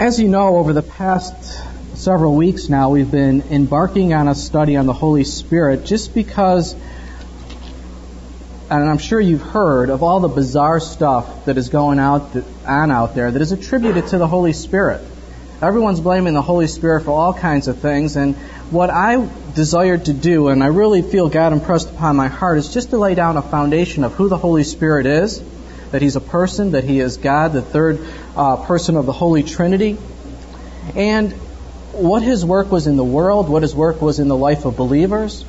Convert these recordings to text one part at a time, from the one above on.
As you know, over the past several weeks now, we've been embarking on a study on the Holy Spirit just because, and I'm sure you've heard of all the bizarre stuff that is going on out there that is attributed to the Holy Spirit. Everyone's blaming the Holy Spirit for all kinds of things, and what I desired to do, and I really feel God impressed upon my heart, is just to lay down a foundation of who the Holy Spirit is, that He's a person, that He is God, the third person of the Holy Trinity, and what His work was in the world, what His work was in the life of believers,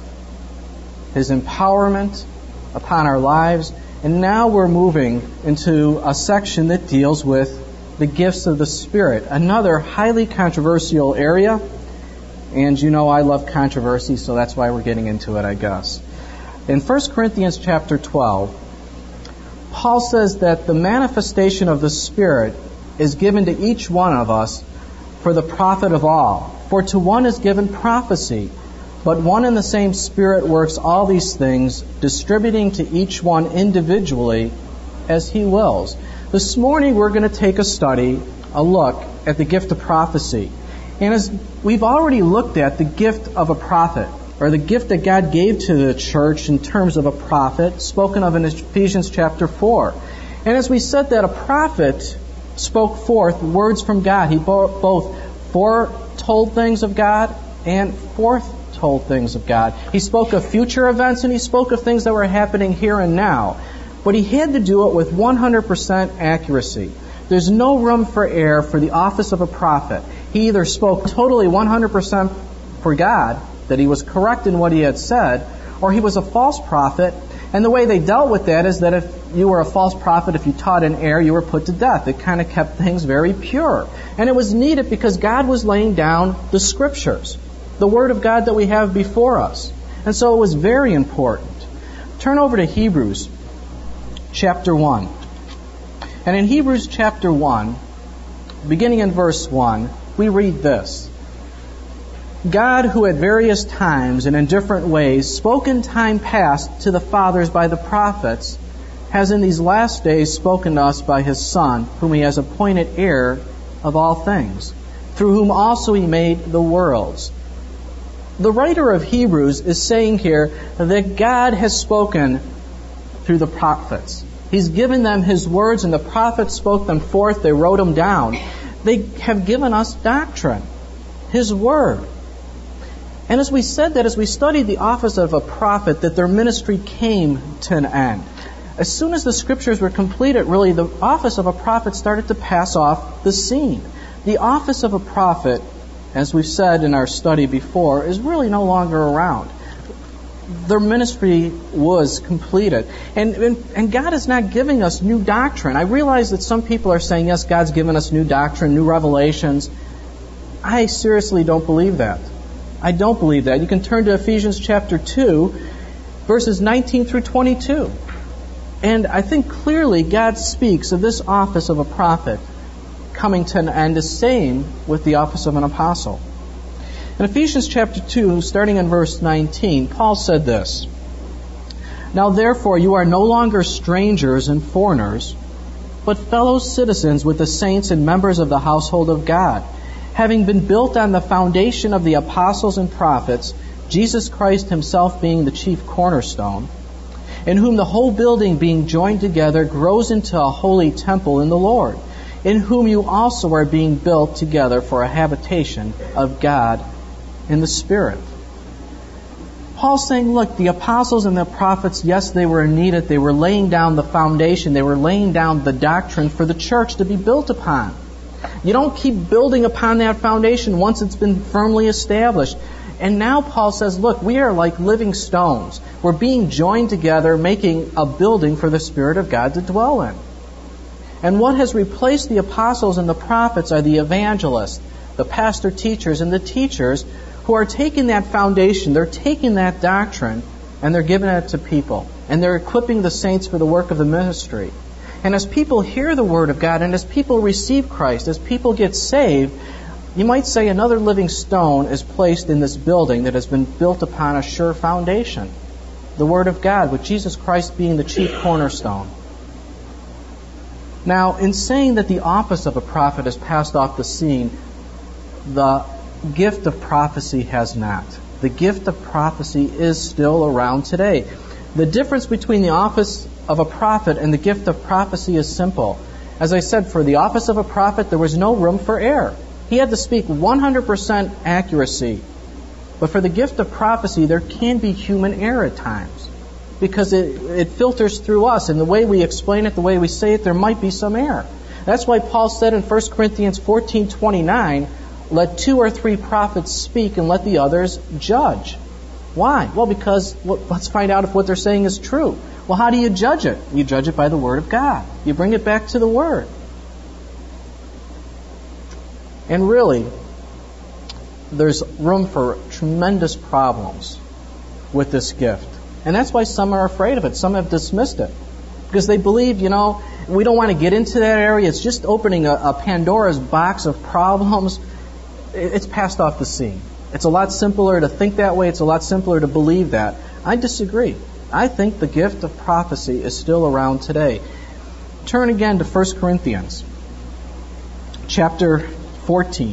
His empowerment upon our lives. And now we're moving into a section that deals with the gifts of the Spirit, another highly controversial area. And you know I love controversy, so that's why we're getting into it, I guess. In 1 Corinthians chapter 12, Paul says that the manifestation of the Spirit is given to each one of us for the profit of all. For to one is given prophecy, but one and the same Spirit works all these things, distributing to each one individually as He wills. This morning we're going to take a look at the gift of prophecy. And as we've already looked at the gift of a prophet, or the gift that God gave to the church in terms of a prophet, spoken of in Ephesians chapter 4. And as we said that a prophet spoke forth words from God. He both foretold things of God and foretold things of God. He spoke of future events and He spoke of things that were happening here and now. But He had to do it with 100% accuracy. There's no room for error for the office of a prophet. He either spoke totally 100% for God, that he was correct in what he had said, or he was a false prophet. And the way they dealt with that is that if you were a false prophet, if you taught in error, you were put to death. It kind of kept things very pure. And it was needed because God was laying down the Scriptures, the Word of God that we have before us. And so it was very important. Turn over to Hebrews chapter 1. And in Hebrews chapter 1, beginning in verse 1, we read this. God, who at various times and in different ways spoke in time past to the fathers by the prophets, has in these last days spoken to us by His Son, whom He has appointed heir of all things, through whom also He made the worlds. The writer of Hebrews is saying here that God has spoken through the prophets. He's given them His words, and the prophets spoke them forth. They wrote them down. They have given us doctrine, His Word. And as we said that, as we studied the office of a prophet, that their ministry came to an end. As soon as the Scriptures were completed, really, the office of a prophet started to pass off the scene. The office of a prophet, as we've said in our study before, is really no longer around. Their ministry was completed. And God is not giving us new doctrine. I realize that some people are saying, yes, God's given us new doctrine, new revelations. I seriously don't believe that. I don't believe that. You can turn to Ephesians chapter 2, verses 19 through 22. And I think clearly God speaks of this office of a prophet coming to an end, the same with the office of an apostle. In Ephesians chapter 2, starting in verse 19, Paul said this, Now therefore you are no longer strangers and foreigners, but fellow citizens with the saints and members of the household of God, having been built on the foundation of the apostles and prophets, Jesus Christ Himself being the chief cornerstone, in whom the whole building being joined together grows into a holy temple in the Lord, in whom you also are being built together for a habitation of God in the Spirit. Paul's saying, look, the apostles and the prophets, yes, they were needed. They were laying down the foundation. They were laying down the doctrine for the church to be built upon. You don't keep building upon that foundation once it's been firmly established. And now Paul says, look, we are like living stones. We're being joined together, making a building for the Spirit of God to dwell in. And what has replaced the apostles and the prophets are the evangelists, the pastor teachers, and the teachers who are taking that foundation, they're taking that doctrine, and they're giving it to people. And they're equipping the saints for the work of the ministry. And as people hear the Word of God, and as people receive Christ, as people get saved, you might say another living stone is placed in this building that has been built upon a sure foundation. The Word of God, with Jesus Christ being the chief cornerstone. Now, in saying that the office of a prophet has passed off the scene, the gift of prophecy has not. The gift of prophecy is still around today. The difference between the office of a prophet and the gift of prophecy is simple. As I said, for the office of a prophet, there was no room for error. He had to speak 100% accuracy. But for the gift of prophecy, there can be human error at times, because it filters through us, and the way we explain it, the way we say it, there might be some error. That's why Paul said in 1 Corinthians 14:29, let 2 or 3 prophets speak and let the others judge. Why? Well, because let's find out if what they're saying is true. Well, how do you judge it? You judge it by the Word of God. You bring it back to the Word. And really, there's room for tremendous problems with this gift. And that's why some are afraid of it. Some have dismissed it. Because they believe, we don't want to get into that area. It's just opening a Pandora's box of problems. It's passed off the scene. It's a lot simpler to think that way. It's a lot simpler to believe that. I disagree. I think the gift of prophecy is still around today. Turn again to 1 Corinthians chapter 14.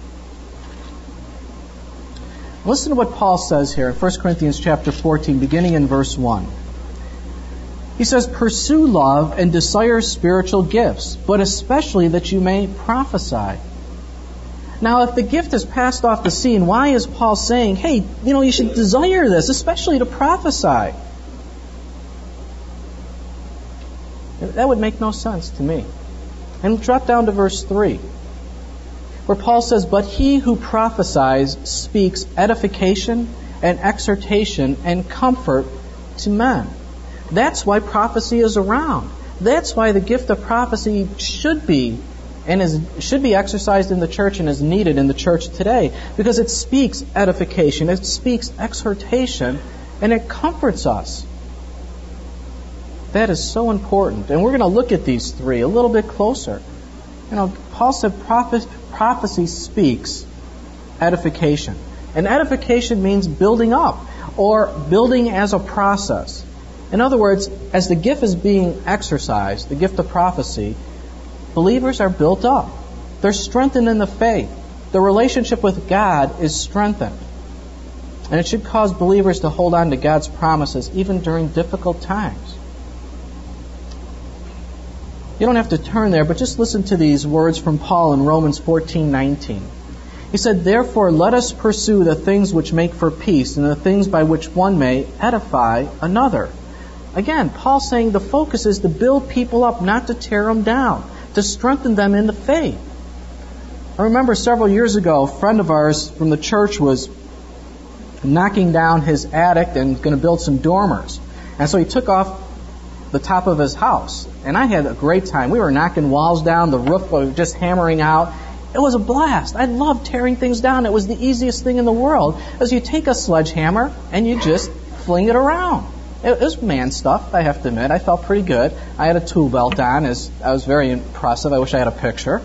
Listen to what Paul says here in 1 Corinthians chapter 14, beginning in verse 1. He says, pursue love and desire spiritual gifts, but especially that you may prophesy. Now, if the gift is passed off the scene, why is Paul saying, hey, you should desire this, especially to prophesy? That would make no sense to me. And drop down to verse 3, where Paul says, but he who prophesies speaks edification and exhortation and comfort to men. That's why prophecy is around. That's why the gift of prophecy should be exercised in the church and is needed in the church today, because it speaks edification, it speaks exhortation, and it comforts us. That is so important. And we're going to look at these three a little bit closer. Paul said prophecy speaks edification. And edification means building up, or building as a process. In other words, as the gift is being exercised, the gift of prophecy, believers are built up. They're strengthened in the faith. The relationship with God is strengthened. And it should cause believers to hold on to God's promises even during difficult times. You don't have to turn there, but just listen to these words from Paul in Romans 14:19. He said, therefore let us pursue the things which make for peace and the things by which one may edify another. Again, Paul's saying the focus is to build people up, not to tear them down, to strengthen them in the faith. I remember several years ago, a friend of ours from the church was knocking down his attic and going to build some dormers. And so he took off the top of his house. And I had a great time. We were knocking walls down, the roof was just hammering out. It was a blast. I loved tearing things down. It was the easiest thing in the world, as you take a sledgehammer and you just fling it around. It was man stuff, I have to admit. I felt pretty good. I had a tool belt on. I was very impressive. I wish I had a picture.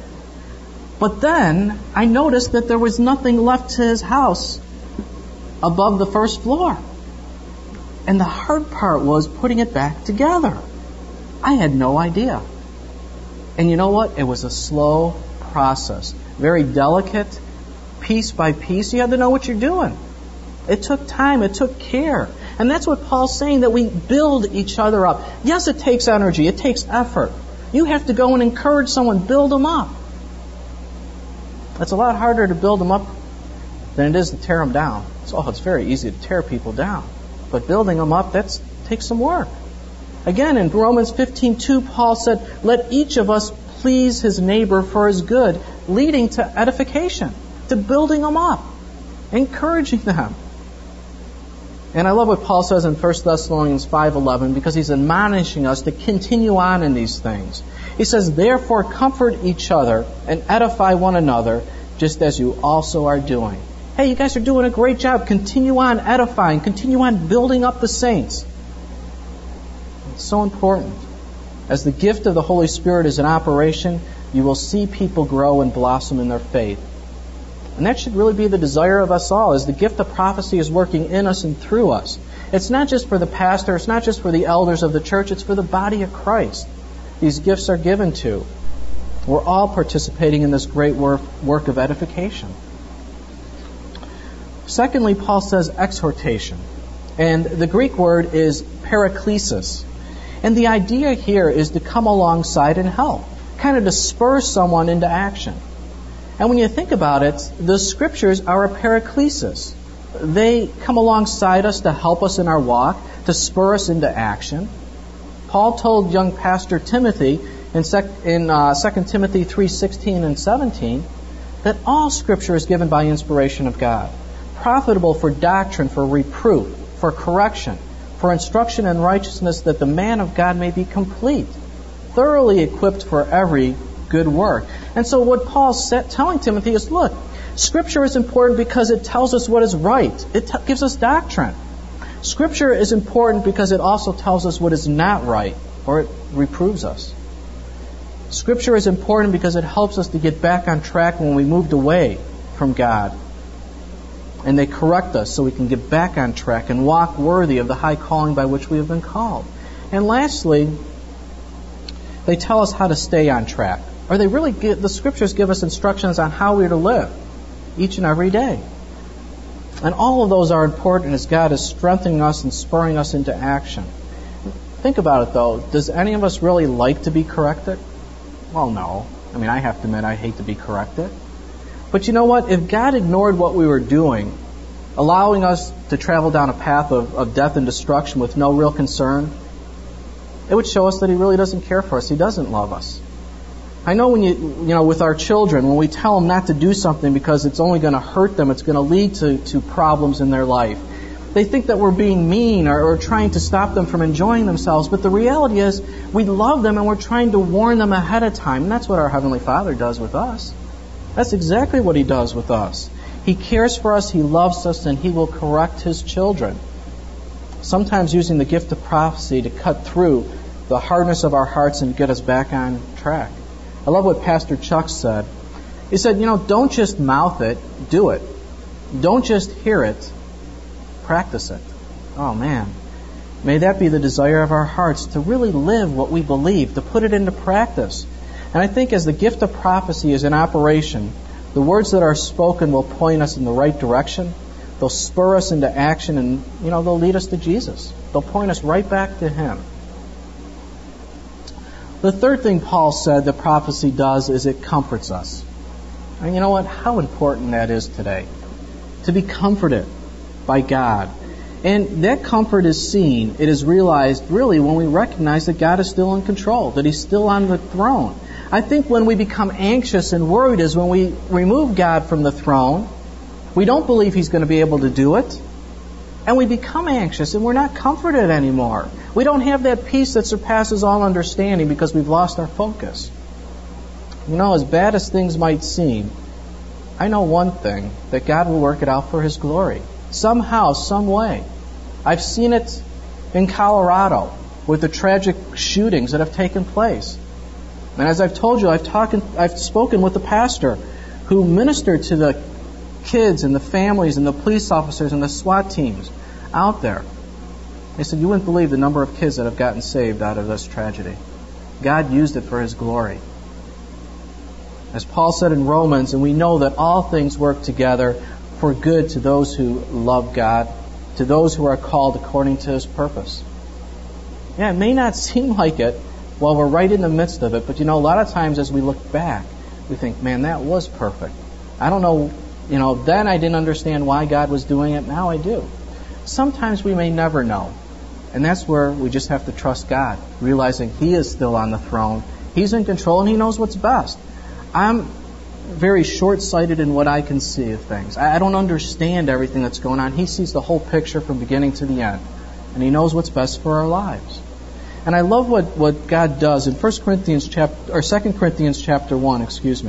But then I noticed that there was nothing left to his house above the first floor. And the hard part was putting it back together. I had no idea. And you know what? It was a slow process. Very delicate, piece by piece. You had to know what you're doing. It took time. It took care. And that's what Paul's saying, that we build each other up. Yes, it takes energy. It takes effort. You have to go and encourage someone. Build them up. It's a lot harder to build them up than it is to tear them down. It's very easy to tear people down. But building them up, that takes some work. Again, in Romans 15:2, Paul said, let each of us please his neighbor for his good, leading to edification, to building them up, encouraging them. And I love what Paul says in 1 Thessalonians 5:11, because he's admonishing us to continue on in these things. He says, therefore comfort each other and edify one another, just as you also are doing. Hey, you guys are doing a great job. Continue on edifying. Continue on building up the saints. It's so important. As the gift of the Holy Spirit is in operation, you will see people grow and blossom in their faith. And that should really be the desire of us all, as the gift of prophecy is working in us and through us. It's not just for the pastor, it's not just for the elders of the church, it's for the body of Christ. these gifts are given to. We're all participating in this great work of edification. Secondly, Paul says exhortation. And the Greek word is paraklesis. And the idea here is to come alongside and help, kind of to spur someone into action. And when you think about it, the Scriptures are a paraklesis. They come alongside us to help us in our walk, to spur us into action. Paul told young pastor Timothy in 2 Timothy 3:16 and 17 that all Scripture is given by inspiration of God, profitable for doctrine, for reproof, for correction, for instruction in righteousness, that the man of God may be complete, thoroughly equipped for every good work. And so what Paul's telling Timothy is, look, Scripture is important because it tells us what is right. It gives us doctrine. Scripture is important because it also tells us what is not right, or it reproves us. Scripture is important because it helps us to get back on track when we moved away from God. And they correct us so we can get back on track and walk worthy of the high calling by which we have been called. And lastly, they tell us how to stay on track. Or the Scriptures give us instructions on how we are to live each and every day. And all of those are important as God is strengthening us and spurring us into action. Think about it, though. Does any of us really like to be corrected? Well, no. I mean, I have to admit I hate to be corrected. But you know what? If God ignored what we were doing, allowing us to travel down a path of death and destruction with no real concern, it would show us that He really doesn't care for us. He doesn't love us. I know when with our children, when we tell them not to do something because it's only going to hurt them, it's going to lead to problems in their life, they think that we're being mean or trying to stop them from enjoying themselves. But the reality is, we love them and we're trying to warn them ahead of time. And that's what our Heavenly Father does with us. That's exactly what He does with us. He cares for us, He loves us, and He will correct His children. Sometimes using the gift of prophecy to cut through the hardness of our hearts and get us back on track. I love what Pastor Chuck said. He said, don't just mouth it, do it. Don't just hear it, practice it. Oh man. May that be the desire of our hearts, to really live what we believe, to put it into practice. And I think as the gift of prophecy is in operation, the words that are spoken will point us in the right direction. They'll spur us into action, and they'll lead us to Jesus. They'll point us right back to Him. The third thing Paul said that prophecy does is it comforts us. And you know what? How important that is today. To be comforted by God. And that comfort is seen, it is realized really when we recognize that God is still in control, that He's still on the throne. I think when we become anxious and worried is when we remove God from the throne, we don't believe He's going to be able to do it, and we become anxious and we're not comforted anymore. We don't have that peace that surpasses all understanding because we've lost our focus. As bad as things might seem, I know one thing, that God will work it out for His glory. Somehow, some way. I've seen it in Colorado with the tragic shootings that have taken place. And as I've told you, I've spoken with the pastor who ministered to the kids and the families and the police officers and the SWAT teams out there. They said, you wouldn't believe the number of kids that have gotten saved out of this tragedy. God used it for His glory. As Paul said in Romans, and we know that all things work together for good to those who love God, to those who are called according to His purpose. Yeah, it may not seem like it while we're right in the midst of it, but a lot of times as we look back, we think, man, that was perfect. I don't know, then I didn't understand why God was doing it, now I do. Sometimes we may never know. And that's where we just have to trust God, realizing He is still on the throne. He's in control and He knows what's best. I'm very short-sighted in what I can see of things. I don't understand everything that's going on. He sees the whole picture from beginning to the end. And He knows what's best for our lives. And I love what God does in 2 Corinthians chapter 1,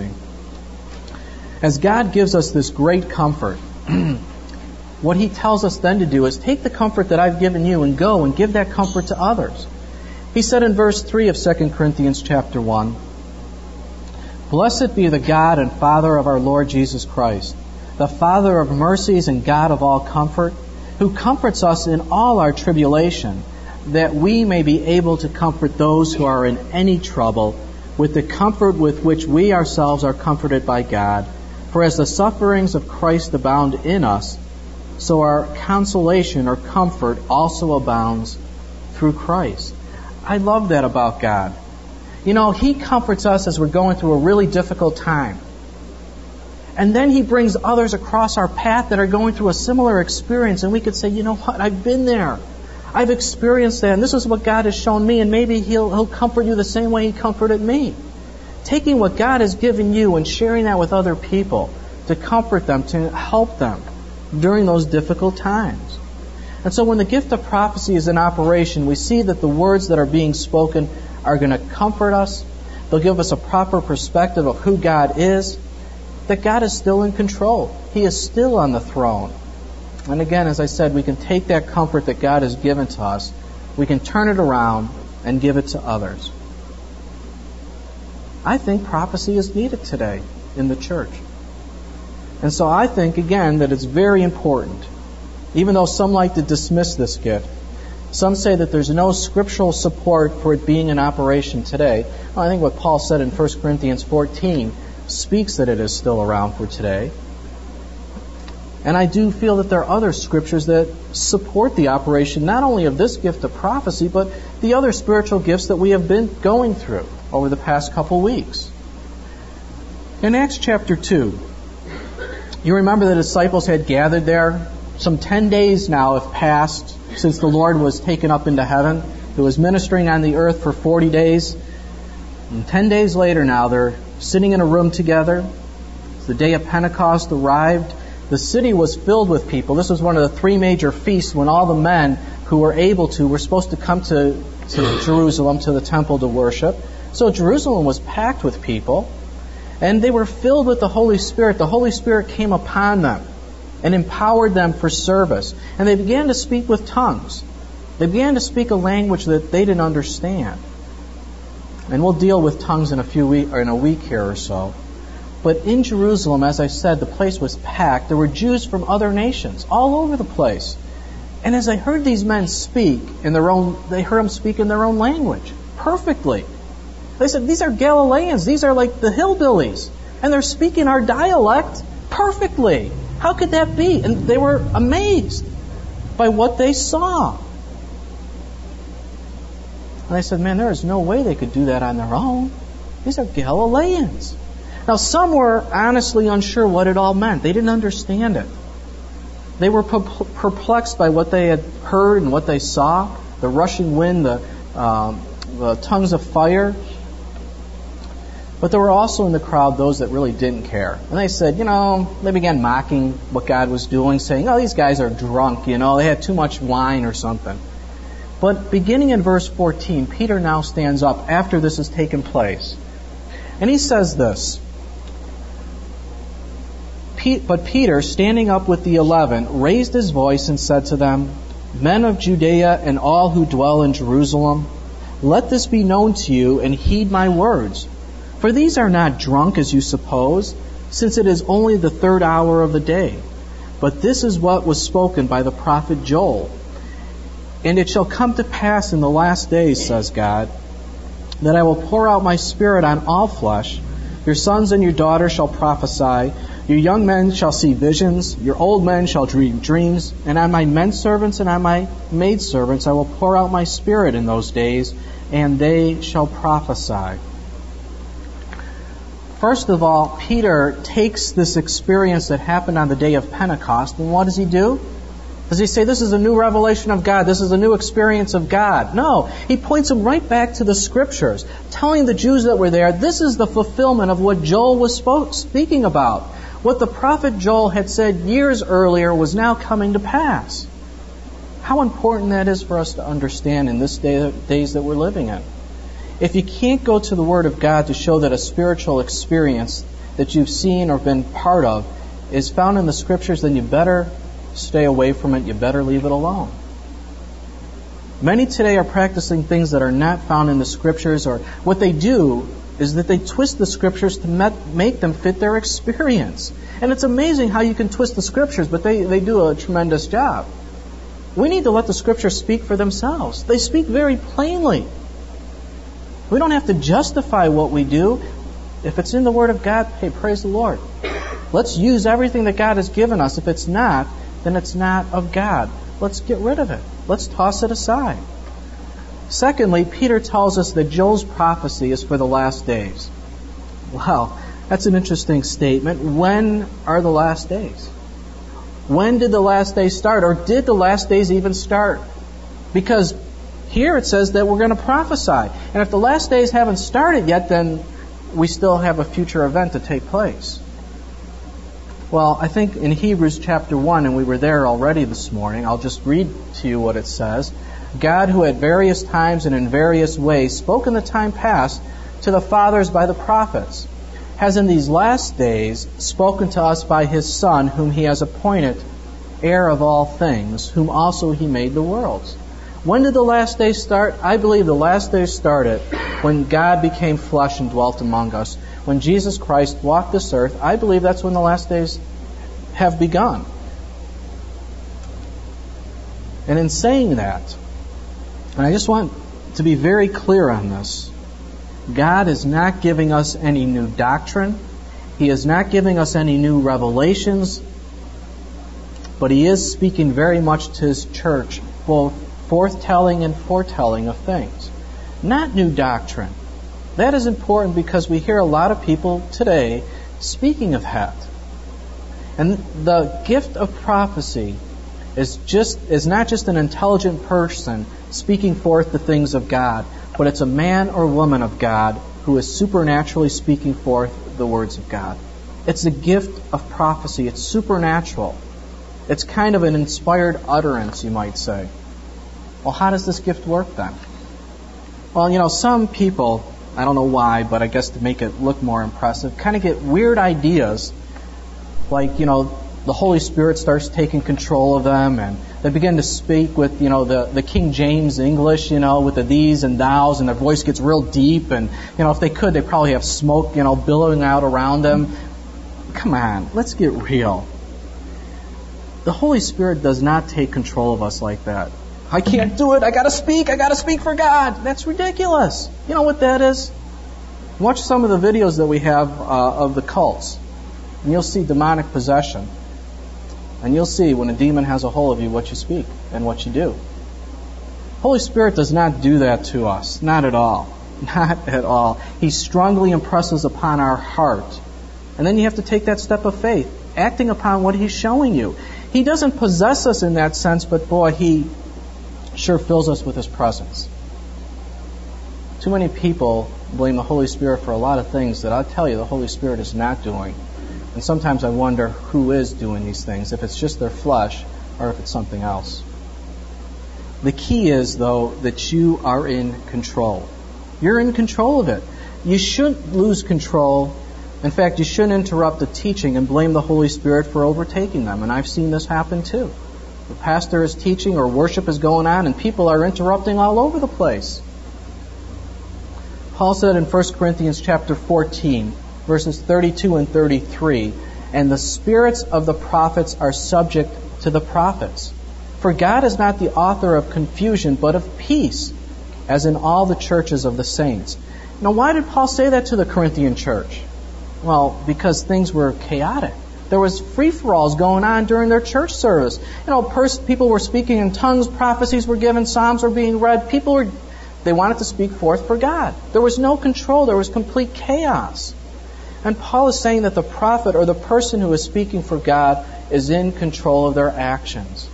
As God gives us this great comfort, what He tells us then to do is take the comfort that I've given you and go and give that comfort to others. He said in verse 3 of 2 Corinthians chapter 1, Blessed be the God and Father of our Lord Jesus Christ, the Father of mercies and God of all comfort, who comforts us in all our tribulation, that we may be able to comfort those who are in any trouble with the comfort with which we ourselves are comforted by God. For as the sufferings of Christ abound in us, so our consolation or comfort also abounds through Christ. I love that about God. You know, He comforts us as we're going through a really difficult time. And then He brings others across our path that are going through a similar experience, and we could say, you know what, I've been there. I've experienced that, and this is what God has shown me, and maybe He'll comfort you the same way He comforted me. Taking what God has given you and sharing that with other people to comfort them, to help them during those difficult times. And so when the gift of prophecy is in operation, we see that the words that are being spoken are going to comfort us. They'll give us a proper perspective of who God is, that God is still in control. He is still on the throne. And again, as I said, we can take that comfort that God has given to us, we can turn it around and give it to others. I think prophecy is needed today in the church. And so I think, again, that it's very important. Even though some like to dismiss this gift, some say that there's no scriptural support for it being in operation today. Well, I think what Paul said in 1 Corinthians 14 speaks that it is still around for today. And I do feel that there are other scriptures that support the operation not only of this gift of prophecy, but the other spiritual gifts that we have been going through over the past couple weeks. In Acts chapter 2, you remember the disciples had gathered there. Some 10 days now have passed since the Lord was taken up into heaven. He was ministering on the earth for 40 days. And 10 days later now, they're sitting in a room together. The day of Pentecost arrived. The city was filled with people. This was one of the three major feasts when all the men who were able to were supposed to come to Jerusalem, to the temple to worship. So Jerusalem was packed with people. And they were filled with the Holy Spirit. The Holy Spirit came upon them and empowered them for service. And they began to speak with tongues. They began to speak a language that they didn't understand. And we'll deal with tongues in a week here or so. But in Jerusalem, as I said, the place was packed. There were Jews from other nations all over the place. And as I heard these men speak they heard them speak in their own language perfectly. They said, these are Galileans. These are like the hillbillies. And they're speaking our dialect perfectly. How could that be? And they were amazed by what they saw. And I said, man, there is no way they could do that on their own. These are Galileans. Now, some were honestly unsure what it all meant. They didn't understand it. They were perplexed by what they had heard and what they saw, the rushing wind, the tongues of fire. But there were also in the crowd those that really didn't care. And they said, they began mocking what God was doing, saying, oh, these guys are drunk, they had too much wine or something. But beginning in verse 14, Peter now stands up after this has taken place. And he says this, But Peter, standing up with the 11, raised his voice and said to them, Men of Judea and all who dwell in Jerusalem, let this be known to you and heed my words. For these are not drunk as you suppose, since it is only the third hour of the day. But this is what was spoken by the prophet Joel. And it shall come to pass in the last days, says God, that I will pour out my Spirit on all flesh. Your sons and your daughters shall prophesy. Your young men shall see visions. Your old men shall dream dreams. And on my men servants and on my maidservants I will pour out my Spirit in those days, and they shall prophesy. First of all, Peter takes this experience that happened on the day of Pentecost, and what does he do? Does he say, this is a new revelation of God, this is a new experience of God? No. He points them right back to the Scriptures, telling the Jews that were there, this is the fulfillment of what Joel was speaking about. What the prophet Joel had said years earlier was now coming to pass. How important that is for us to understand in this days that we're living in. If you can't go to the Word of God to show that a spiritual experience that you've seen or been part of is found in the Scriptures, then you better stay away from it. You better leave it alone. Many today are practicing things that are not found in the Scriptures, or what they do is that they twist the Scriptures to make them fit their experience. And it's amazing how you can twist the Scriptures, but they do a tremendous job. We need to let the Scriptures speak for themselves. They speak very plainly. We don't have to justify what we do. If it's in the Word of God, hey, praise the Lord. Let's use everything that God has given us. If it's not, then it's not of God. Let's get rid of it. Let's toss it aside. Secondly, Peter tells us that Joel's prophecy is for the last days. Wow, that's an interesting statement. When are the last days? When did the last days start? Or did the last days even start? Because here it says that we're going to prophesy. And if the last days haven't started yet, then we still have a future event to take place. Well, I think in Hebrews chapter 1, and we were there already this morning, I'll just read to you what it says. God, who at various times and in various ways spoke in the time past to the fathers by the prophets, has in these last days spoken to us by His Son, whom He has appointed heir of all things, whom also He made the worlds. When did the last days start? I believe the last days started when God became flesh and dwelt among us. When Jesus Christ walked this earth, I believe that's when the last days have begun. And in saying that, and I just want to be very clear on this, God is not giving us any new doctrine. He is not giving us any new revelations. But He is speaking very much to His church, both forthtelling and foretelling of things. Not new doctrine. That is important because we hear a lot of people today speaking of that. And the gift of prophecy is not just an intelligent person speaking forth the things of God, but it's a man or woman of God who is supernaturally speaking forth the words of God. It's a gift of prophecy. It's supernatural. It's kind of an inspired utterance, you might say. Well, how does this gift work then? Well, some people, I don't know why, but I guess to make it look more impressive, kind of get weird ideas, like, the Holy Spirit starts taking control of them, and they begin to speak with, the King James English, with the these and thous, and their voice gets real deep, and, if they could, they'd probably have smoke, billowing out around them. Come on, let's get real. The Holy Spirit does not take control of us like that. I can't do it. I got to speak for God. That's ridiculous. You know what that is? Watch some of the videos that we have of the cults, and you'll see demonic possession. And you'll see when a demon has a hold of you what you speak and what you do. Holy Spirit does not do that to us. Not at all. Not at all. He strongly impresses upon our heart. And then you have to take that step of faith, acting upon what He's showing you. He doesn't possess us in that sense, but boy, He sure fills us with His presence. Too many people blame the Holy Spirit for a lot of things that I'll tell you the Holy Spirit is not doing. And sometimes I wonder who is doing these things, if it's just their flesh or if it's something else. The key is, though, that you are in control. You're in control of it. You shouldn't lose control. In fact, you shouldn't interrupt the teaching and blame the Holy Spirit for overtaking them. And I've seen this happen too. The pastor is teaching or worship is going on and people are interrupting all over the place. Paul said in 1 Corinthians chapter 14, verses 32 and 33, and the spirits of the prophets are subject to the prophets. For God is not the author of confusion, but of peace, as in all the churches of the saints. Now, why did Paul say that to the Corinthian church? Well, because things were chaotic. There was free-for-alls going on during their church service. People were speaking in tongues, prophecies were given, psalms were being read. They wanted to speak forth for God. There was no control. There was complete chaos. And Paul is saying that the prophet or the person who is speaking for God is in control of their actions.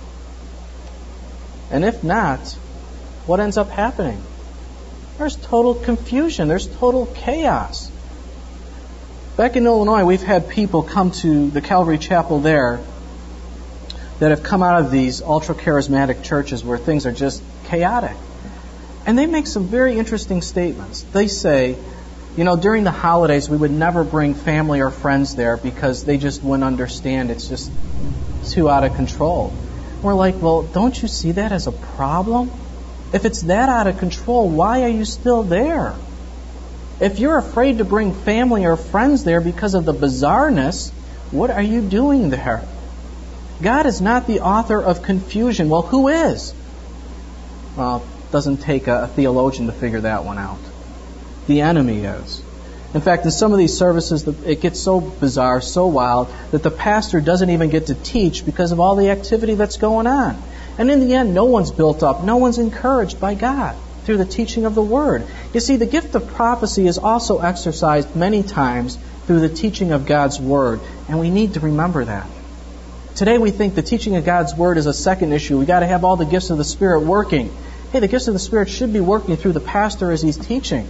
And if not, what ends up happening? There's total confusion. There's total chaos. Back in Illinois, we've had people come to the Calvary Chapel there that have come out of these ultra-charismatic churches where things are just chaotic. And they make some very interesting statements. They say, during the holidays, we would never bring family or friends there because they just wouldn't understand. It's just too out of control. We're like, well, don't you see that as a problem? If it's that out of control, why are you still there? If you're afraid to bring family or friends there because of the bizarreness, what are you doing there? God is not the author of confusion. Well, who is? Well, it doesn't take a theologian to figure that one out. The enemy is. In fact, in some of these services, it gets so bizarre, so wild, that the pastor doesn't even get to teach because of all the activity that's going on. And in the end, no one's built up, no one's encouraged by God through the teaching of the Word. You see, the gift of prophecy is also exercised many times through the teaching of God's Word, and we need to remember that. Today we think the teaching of God's Word is a second issue. We've got to have all the gifts of the Spirit working. Hey, the gifts of the Spirit should be working through the pastor as he's teaching.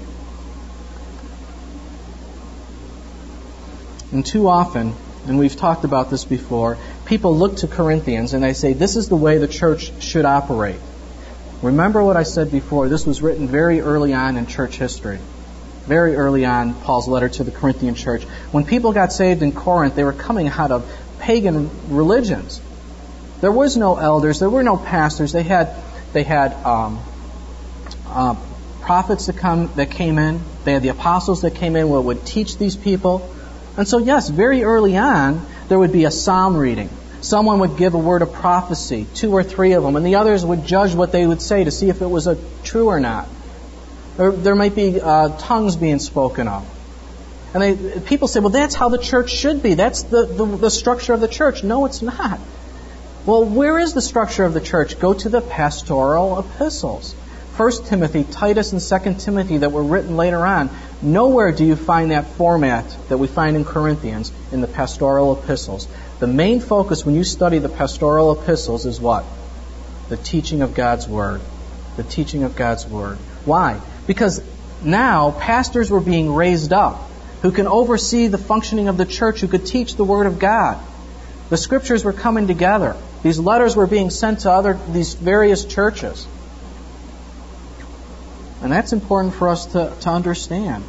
And too often, and we've talked about this before, people look to Corinthians and they say, this is the way the church should operate. Remember what I said before, this was written very early on in church history. Very early on, Paul's letter to the Corinthian church. When people got saved in Corinth, they were coming out of pagan religions. There was no elders, there were no pastors. They had prophets that came in. They had the apostles that came in who would teach these people. And so, yes, very early on, there would be a psalm reading. Someone would give a word of prophecy, 2 or 3 of them, and the others would judge what they would say to see if it was true or not. There might be tongues being spoken of. And people say, well, that's how the church should be. That's the structure of the church. No, it's not. Well, where is the structure of the church? Go to the pastoral epistles. 1 Timothy, Titus, and 2 Timothy that were written later on. Nowhere do you find that format that we find in Corinthians in the pastoral epistles. The main focus when you study the pastoral epistles is what? The teaching of God's Word. The teaching of God's Word. Why? Because now pastors were being raised up who can oversee the functioning of the church, who could teach the Word of God. The Scriptures were coming together. These letters were being sent to these various churches. And that's important for us to understand.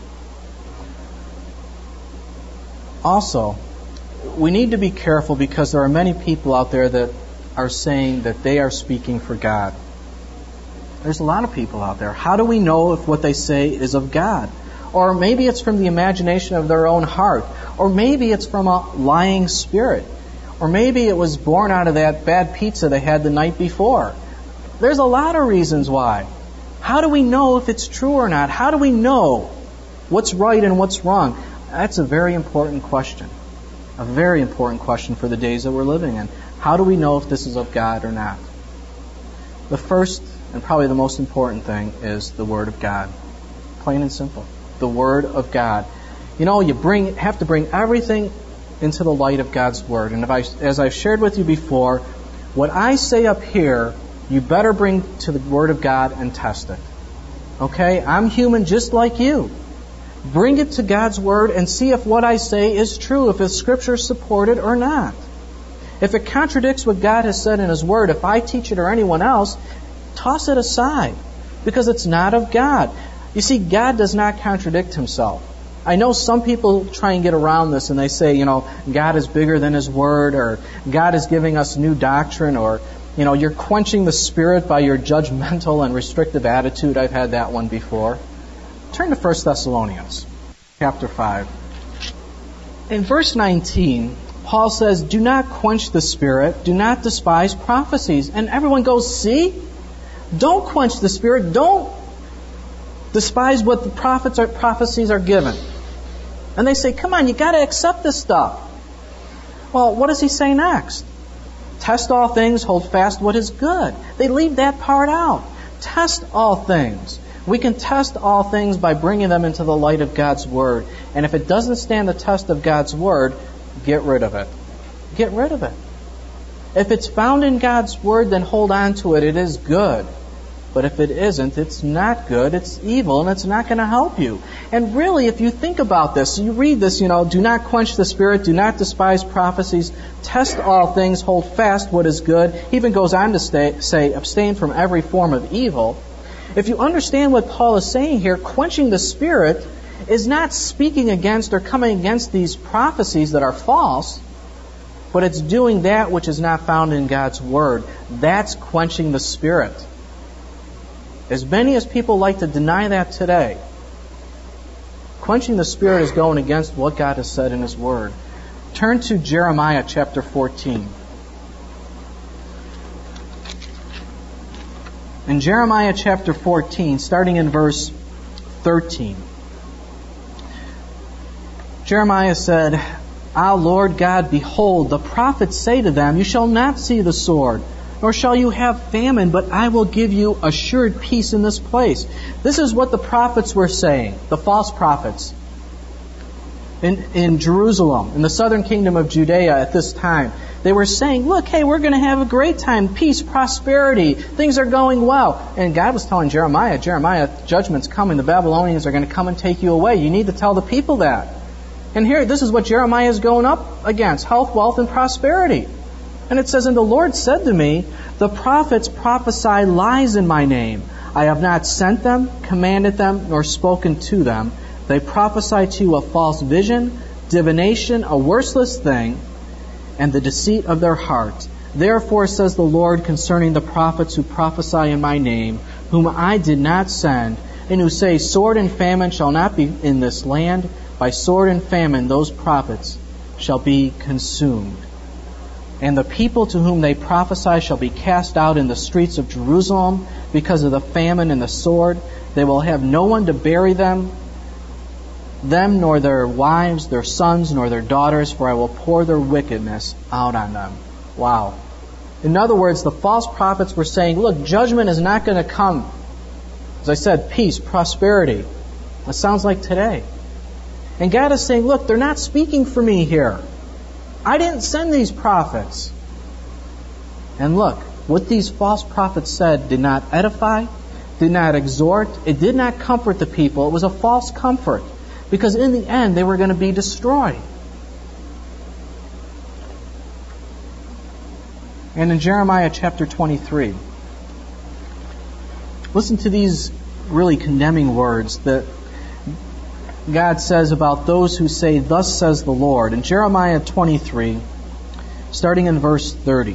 Also, we need to be careful because there are many people out there that are saying that they are speaking for God. There's a lot of people out there. How do we know if what they say is of God? Or maybe it's from the imagination of their own heart. Or maybe it's from a lying spirit. Or maybe it was born out of that bad pizza they had the night before. There's a lot of reasons why. How do we know if it's true or not? How do we know what's right and what's wrong? That's a very important question. A very important question for the days that we're living in. How do we know if this is of God or not? The first and probably the most important thing is the Word of God. Plain and simple. The Word of God. You know, you have to bring everything into the light of God's Word. And as I've shared with you before, what I say up here, you better bring to the Word of God and test it. Okay? I'm human just like you. Bring it to God's Word and see if what I say is true, if it's Scripture supported or not. If it contradicts what God has said in His Word, if I teach it or anyone else, toss it aside because it's not of God. You see, God does not contradict Himself. I know some people try and get around this and they say, God is bigger than His Word, or God is giving us new doctrine, or you're quenching the Spirit by your judgmental and restrictive attitude. I've had that one before. Turn to 1 Thessalonians chapter 5. In verse 19, Paul says, do not quench the Spirit, do not despise prophecies. And everyone goes, see? Don't quench the Spirit, don't despise what the prophecies are given. And they say, come on, you got to accept this stuff. Well, what does he say next? Test all things, hold fast what is good. They leave that part out. Test all things. We can test all things by bringing them into the light of God's Word. And if it doesn't stand the test of God's Word, get rid of it. Get rid of it. If it's found in God's Word, then hold on to it. It is good. But if it isn't, it's not good, it's evil, and it's not going to help you. And really, if you think about this, you read this, do not quench the Spirit, do not despise prophecies, test all things, hold fast what is good. He even goes on to say, abstain from every form of evil. If you understand what Paul is saying here, quenching the Spirit is not speaking against or coming against these prophecies that are false, but it's doing that which is not found in God's Word. That's quenching the Spirit. As many as people like to deny that today, quenching the Spirit is going against what God has said in His Word. Turn to Jeremiah chapter 14. In Jeremiah chapter 14, starting in verse 13, Jeremiah said, Ah, Lord God, behold, the prophets say to them, You shall not see the sword, nor shall you have famine, but I will give you assured peace in this place. This is what the prophets were saying, the false prophets, in Jerusalem, in the southern kingdom of Judea at this time. They were saying, look, hey, we're going to have a great time, peace, prosperity, things are going well. And God was telling Jeremiah, judgment's coming, the Babylonians are going to come and take you away. You need to tell the people that. And here, this is what Jeremiah is going up against, health, wealth, and prosperity. And it says, And the Lord said to me, The prophets prophesy lies in my name. I have not sent them, commanded them, nor spoken to them. They prophesy to you a false vision, divination, a worthless thing, and the deceit of their heart. Therefore, says the Lord concerning the prophets who prophesy in my name, whom I did not send, and who say, Sword and famine shall not be in this land. By sword and famine those prophets shall be consumed. And the people to whom they prophesy shall be cast out in the streets of Jerusalem because of the famine and the sword. They will have no one to bury them nor their wives, their sons, nor their daughters, for I will pour their wickedness out on them. Wow. In other words, the false prophets were saying, look, judgment is not going to come. As I said, peace, prosperity. It sounds like today. And God is saying, look, they're not speaking for me here. I didn't send these prophets. And look, what these false prophets said did not edify, did not exhort, it did not comfort the people. It was a false comfort. Because in the end, they were going to be destroyed. And in Jeremiah chapter 23, listen to these really condemning words that God says about those who say, Thus says the Lord. In Jeremiah 23, starting in verse 30,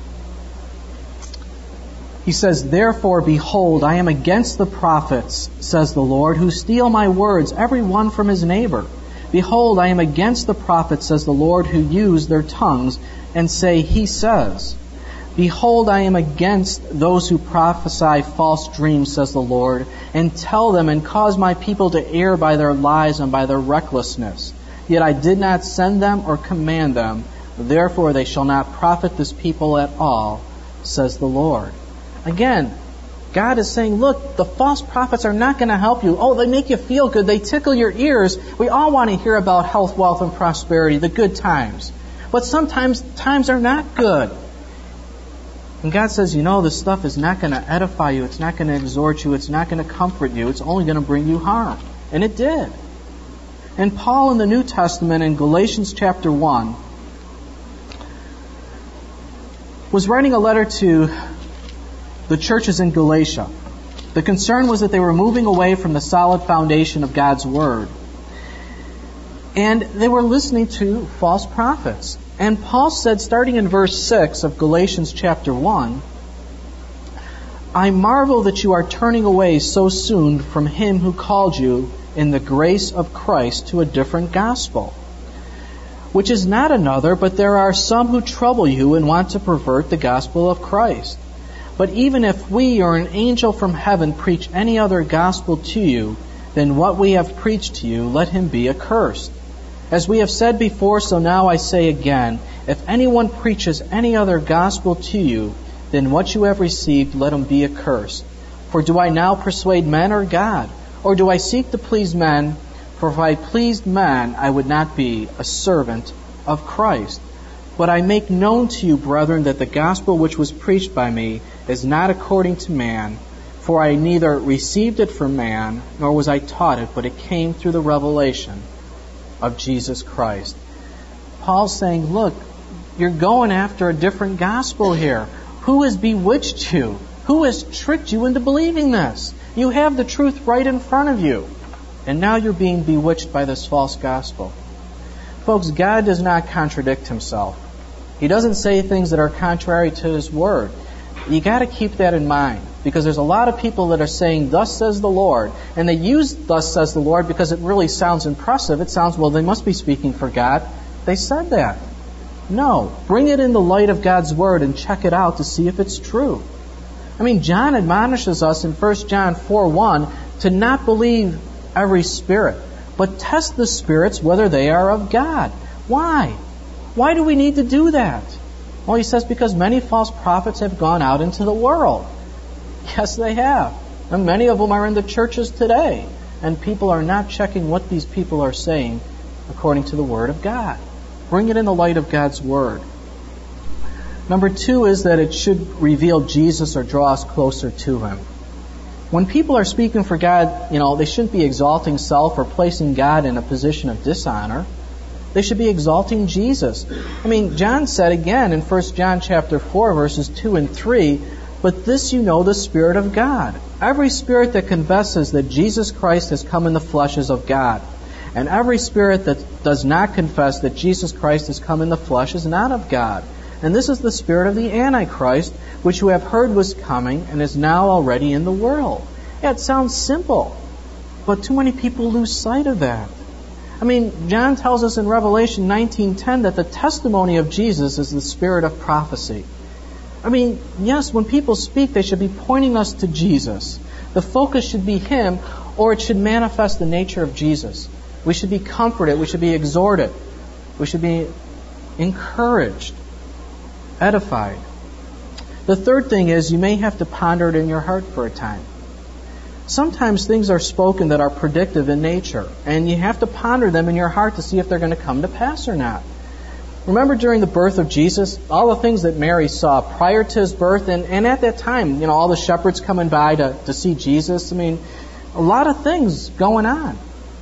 He says, Therefore, behold, I am against the prophets, says the Lord, who steal my words, every one from his neighbor. Behold, I am against the prophets, says the Lord, who use their tongues and say, He says. Behold, I am against those who prophesy false dreams, says the Lord, and tell them and cause my people to err by their lies and by their recklessness. Yet I did not send them or command them. Therefore they shall not profit this people at all, says the Lord. Again, God is saying, look, the false prophets are not going to help you. Oh, they make you feel good. They tickle your ears. We all want to hear about health, wealth, and prosperity, the good times. But sometimes times are not good. And God says, this stuff is not going to edify you. It's not going to exhort you. It's not going to comfort you. It's only going to bring you harm. And it did. And Paul in the New Testament in Galatians chapter 1 was writing a letter to the churches in Galatia. The concern was that they were moving away from the solid foundation of God's Word. And they were listening to false prophets. And Paul said, starting in verse 6 of Galatians chapter 1, I marvel that you are turning away so soon from Him who called you in the grace of Christ to a different gospel, which is not another, but there are some who trouble you and want to pervert the gospel of Christ. But even if we or an angel from heaven preach any other gospel to you than what we have preached to you, let him be accursed. As we have said before, so now I say again, if anyone preaches any other gospel to you than what you have received, let him be accursed. For do I now persuade men or God? Or do I seek to please men? For if I pleased men, I would not be a servant of Christ. But I make known to you, brethren, that the gospel which was preached by me is not according to man. For I neither received it from man, nor was I taught it, but it came through the revelation of Jesus Christ. Paul's saying, look, you're going after a different gospel here. Who has bewitched you? Who has tricked you into believing this? You have the truth right in front of you. And now you're being bewitched by this false gospel. Folks, God does not contradict Himself. He doesn't say things that are contrary to His Word. You got to keep that in mind, because there's a lot of people that are saying, Thus says the Lord, and they use Thus says the Lord because it really sounds impressive. It sounds, well, they must be speaking for God. They said that. No. Bring it in the light of God's Word and check it out to see if it's true. I mean, John admonishes us in 1 John 4:1 to not believe every spirit, but test the spirits whether they are of God. Why? Why do we need to do that? Well, he says because many false prophets have gone out into the world. Yes, they have. And many of them are in the churches today. And people are not checking what these people are saying according to the Word of God. Bring it in the light of God's Word. Number 2 is that it should reveal Jesus or draw us closer to Him. When people are speaking for God, they shouldn't be exalting self or placing God in a position of dishonor. They should be exalting Jesus. I mean, John said again in 1 John chapter 4, verses 2 and 3, "But this you know, the Spirit of God. Every spirit that confesses that Jesus Christ has come in the flesh is of God. And every spirit that does not confess that Jesus Christ has come in the flesh is not of God. And this is the spirit of the Antichrist, which you have heard was coming and is now already in the world." Yeah, it sounds simple, but too many people lose sight of that. I mean, John tells us in Revelation 19:10 that the testimony of Jesus is the spirit of prophecy. I mean, yes, when people speak, they should be pointing us to Jesus. The focus should be Him, or it should manifest the nature of Jesus. We should be comforted. We should be exhorted. We should be encouraged, edified. The third thing is you may have to ponder it in your heart for a time. Sometimes things are spoken that are predictive in nature, and you have to ponder them in your heart to see if they're going to come to pass or not. Remember during the birth of Jesus, all the things that Mary saw prior to His birth, and at that time, all the shepherds coming by to see Jesus. I mean, a lot of things going on,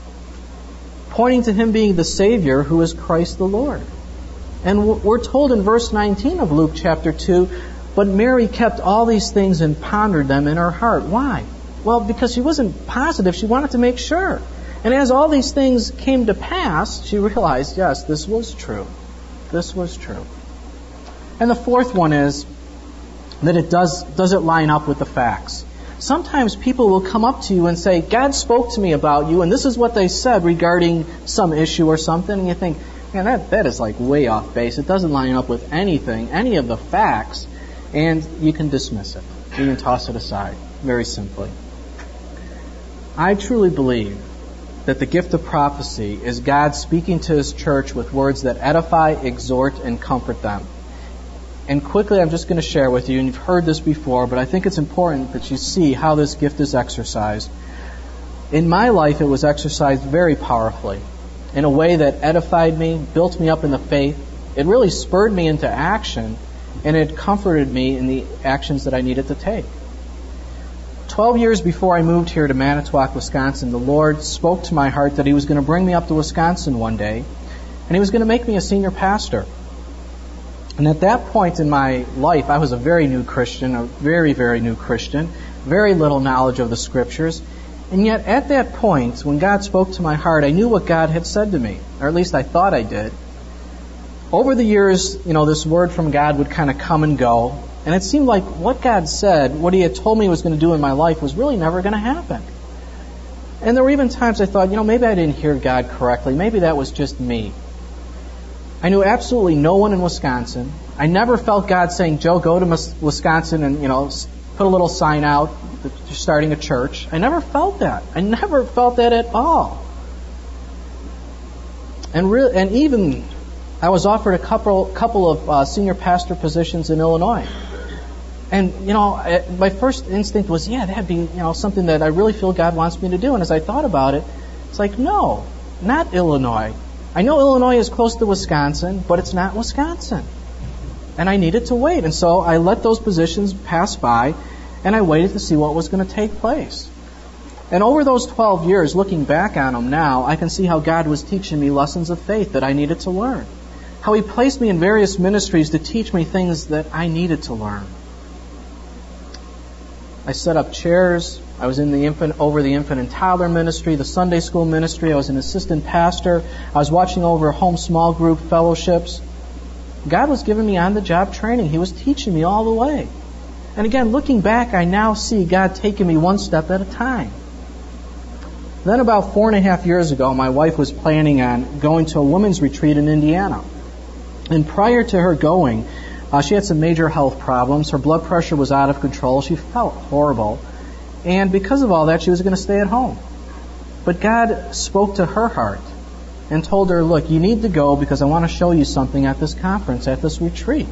pointing to Him being the Savior who is Christ the Lord. And we're told in verse 19 of Luke chapter 2, "But Mary kept all these things and pondered them in her heart." Why? Well, because she wasn't positive. She wanted to make sure. And as all these things came to pass, she realized, yes, this was true. This was true. And the fourth one is that does it line up with the facts? Sometimes people will come up to you and say, "God spoke to me about you, and this is what they said regarding some issue or something." And you think, man, that is like way off base. It doesn't line up with anything, any of the facts. And you can dismiss it. You can toss it aside, very simply. I truly believe that the gift of prophecy is God speaking to His church with words that edify, exhort, and comfort them. And quickly, I'm just going to share with you, and you've heard this before, but I think it's important that you see how this gift is exercised. In my life, it was exercised very powerfully, in a way that edified me, built me up in the faith. It really spurred me into action, and it comforted me in the actions that I needed to take. 12 years before I moved here to Manitowoc, Wisconsin, the Lord spoke to my heart that He was going to bring me up to Wisconsin one day, and He was going to make me a senior pastor. And at that point in my life, I was a very new Christian, a very, very new Christian, very little knowledge of the Scriptures. And yet at that point, when God spoke to my heart, I knew what God had said to me, or at least I thought I did. Over the years, this word from God would kind of come and go. And it seemed like what God said, what He had told me He was going to do in my life, was really never going to happen. And there were even times I thought, maybe I didn't hear God correctly. Maybe that was just me. I knew absolutely no one in Wisconsin. I never felt God saying, "Joe, go to Wisconsin and, put a little sign out that you're starting a church." I never felt that. I never felt that at all. And even I was offered a couple of senior pastor positions in Illinois. And, my first instinct was, that'd be, something that I really feel God wants me to do. And as I thought about it, it's like, no, not Illinois. I know Illinois is close to Wisconsin, but it's not Wisconsin. And I needed to wait. And so I let those positions pass by, and I waited to see what was going to take place. And over those 12 years, looking back on them now, I can see how God was teaching me lessons of faith that I needed to learn. How He placed me in various ministries to teach me things that I needed to learn. I set up chairs. I was in the infant and toddler ministry, the Sunday school ministry. I was an assistant pastor. I was watching over home small group fellowships. God was giving me on-the-job training. He was teaching me all the way. And again, looking back, I now see God taking me one step at a time. Then about 4.5 years ago, my wife was planning on going to a women's retreat in Indiana. And prior to her going, She had some major health problems. Her blood pressure was out of control. She felt horrible. And because of all that, she was going to stay at home. But God spoke to her heart and told her, look, you need to go because I want to show you something at this conference, at this retreat.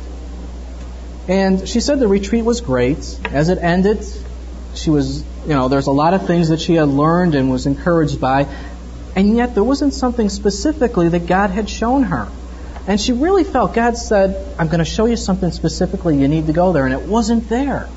And she said the retreat was great. As it ended, she was, there's a lot of things that she had learned and was encouraged by. And yet there wasn't something specifically that God had shown her. And she really felt God said, I'm going to show you something specifically. You need to go there. And it wasn't there.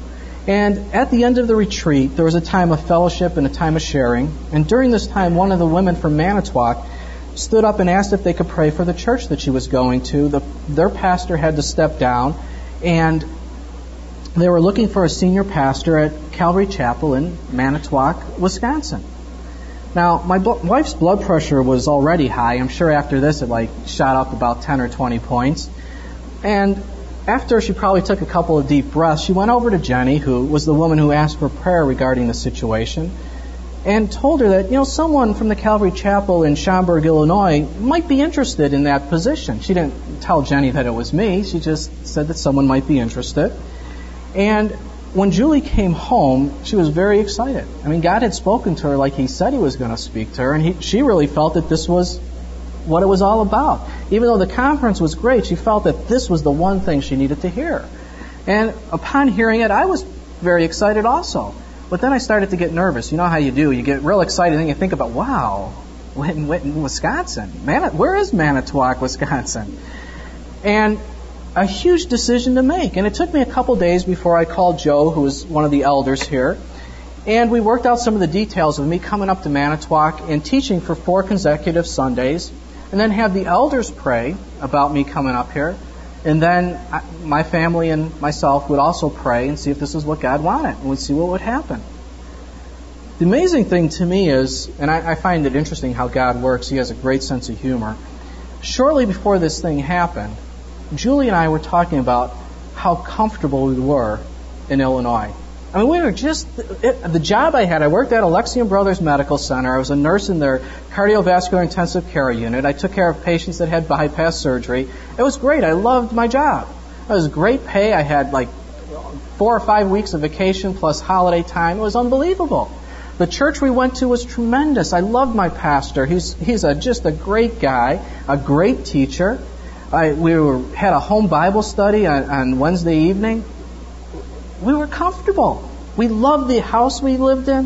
And at the end of the retreat, there was a time of fellowship and a time of sharing. And during this time, one of the women from Manitowoc stood up and asked if they could pray for the church that she was going to. Their pastor had to step down, and they were looking for a senior pastor at Calvary Chapel in Manitowoc, Wisconsin. Now, my wife's blood pressure was already high. I'm sure after this it shot up about 10 or 20 points. And after she probably took a couple of deep breaths, she went over to Jenny, who was the woman who asked for prayer regarding the situation, and told her that, someone from the Calvary Chapel in Schaumburg, Illinois might be interested in that position. She didn't tell Jenny that it was me. She just said that someone might be interested. And when Julie came home, she was very excited. God had spoken to her like He said He was going to speak to her, and she really felt that this was what it was all about. Even though the conference was great, she felt that this was the one thing she needed to hear. And upon hearing it, I was very excited also. But then I started to get nervous. You know how you do. You get real excited and you think about, wow, in Wisconsin. Where is Manitowoc, Wisconsin? And a huge decision to make. And it took me a couple days before I called Joe, who was one of the elders here. And we worked out some of the details of me coming up to Manitowoc and teaching for 4 consecutive Sundays. And then have the elders pray about me coming up here. And then my family and myself would also pray and see if this is what God wanted. And we'd see what would happen. The amazing thing to me is, and I find it interesting how God works. He has a great sense of humor. Shortly before this thing happened, Julie and I were talking about how comfortable we were in Illinois. We were the job I had, I worked at Alexian Brothers Medical Center. I was a nurse in their cardiovascular intensive care unit. I took care of patients that had bypass surgery. It was great. I loved my job. It was great pay. I had 4 or 5 weeks of vacation plus holiday time. It was unbelievable. The church we went to was tremendous. I loved my pastor. He's just a great guy, a great teacher. We had a home Bible study on Wednesday evening. We were comfortable. We loved the house we lived in.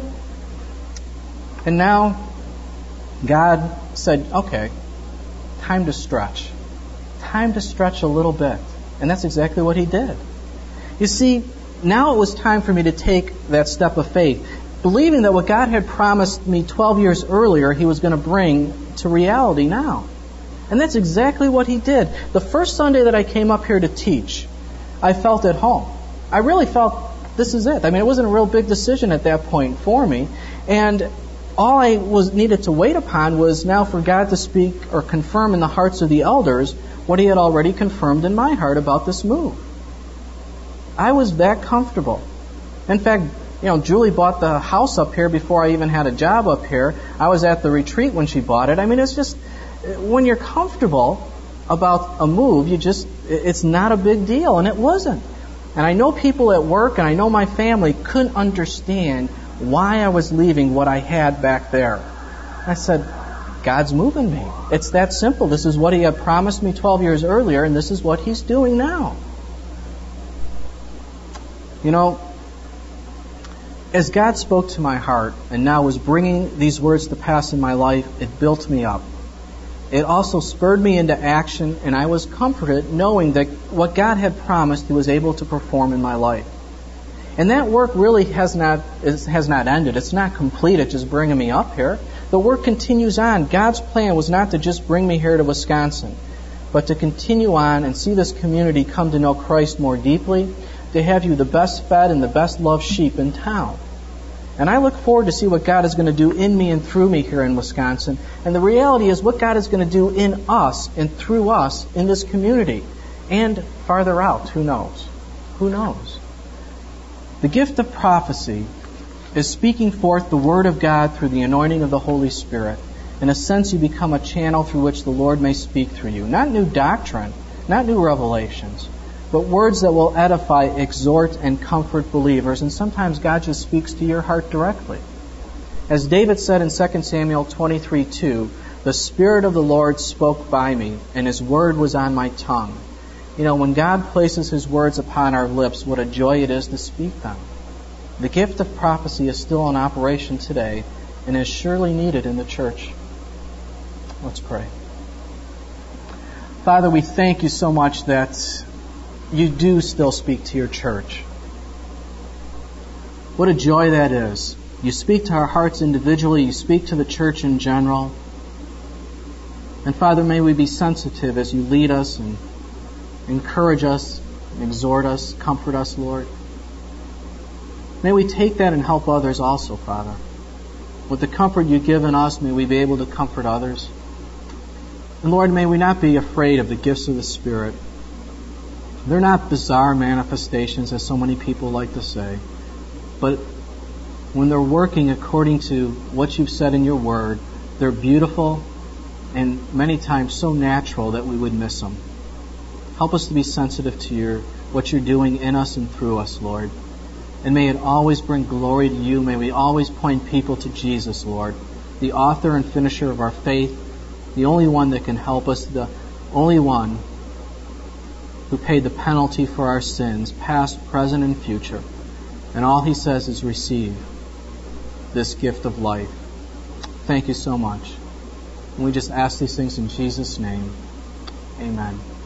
And now, God said, okay, time to stretch. Time to stretch a little bit. And that's exactly what He did. You see, now it was time for me to take that step of faith, believing that what God had promised me 12 years earlier, He was going to bring to reality now. And that's exactly what He did. The first Sunday that I came up here to teach, I felt at home. I really felt this is it. It wasn't a real big decision at that point for me. And all I needed to wait upon was now for God to speak or confirm in the hearts of the elders what He had already confirmed in my heart about this move. I was that comfortable. In fact, Julie bought the house up here before I even had a job up here. I was at the retreat when she bought it. It's just, when you're comfortable about a move, it's not a big deal, and it wasn't. And I know people at work, and I know my family couldn't understand why I was leaving what I had back there. I said, God's moving me. It's that simple. This is what He had promised me 12 years earlier, and this is what He's doing now. As God spoke to my heart and now was bringing these words to pass in my life, it built me up. It also spurred me into action, and I was comforted knowing that what God had promised He was able to perform in my life. And that work really has not ended. It's not completed just bringing me up here. The work continues on. God's plan was not to just bring me here to Wisconsin, but to continue on and see this community come to know Christ more deeply, to have you the best fed and the best loved sheep in town. And I look forward to see what God is going to do in me and through me here in Wisconsin. And the reality is what God is going to do in us and through us in this community. And farther out, who knows? Who knows? The gift of prophecy is speaking forth the Word of God through the anointing of the Holy Spirit. In a sense, you become a channel through which the Lord may speak through you. Not new doctrine, not new revelations, but words that will edify, exhort, and comfort believers. And sometimes God just speaks to your heart directly. As David said in 2 Samuel 23:2, "The Spirit of the Lord spoke by me, and His word was on my tongue." You know, when God places His words upon our lips, what a joy it is to speak them. The gift of prophecy is still in operation today and is surely needed in the church. Let's pray. Father, we thank You so much that You do still speak to Your church. What a joy that is. You speak to our hearts individually. You speak to the church in general. And Father, may we be sensitive as You lead us and encourage us, exhort us, comfort us, Lord. May we take that and help others also, Father. With the comfort You've given us, may we be able to comfort others. And Lord, may we not be afraid of the gifts of the Spirit. They're not bizarre manifestations, as so many people like to say, but when they're working according to what You've said in Your Word, they're beautiful and many times so natural that we would miss them. Help us to be sensitive to what You're doing in us and through us, Lord. And may it always bring glory to You. May we always point people to Jesus, Lord, the author and finisher of our faith, the only one that can help us, the only one who paid the penalty for our sins, past, present, and future. And all He says is receive this gift of life. Thank You so much. And we just ask these things in Jesus' name. Amen.